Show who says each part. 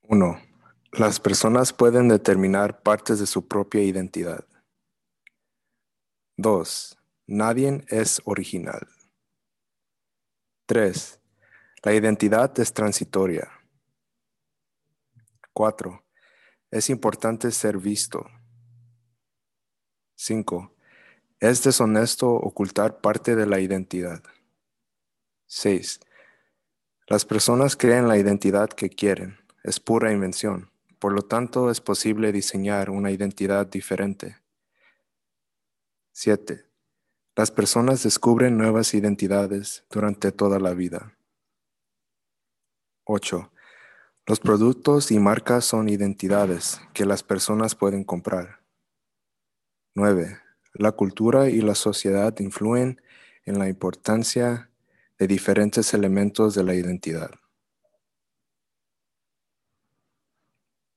Speaker 1: 1. Las personas pueden determinar partes de su propia identidad. 2. Nadie es original. 3. La identidad es transitoria. 4. Es importante ser visto. 5. Es deshonesto ocultar parte de la identidad. 6. Las personas crean la identidad que quieren. Es pura invención. Por lo tanto, es posible diseñar una identidad diferente. 7. Las personas descubren nuevas identidades durante toda la vida. 8. Los productos y marcas son identidades que las personas pueden comprar. 9. La cultura y la sociedad influyen en la importancia de diferentes elementos de la identidad.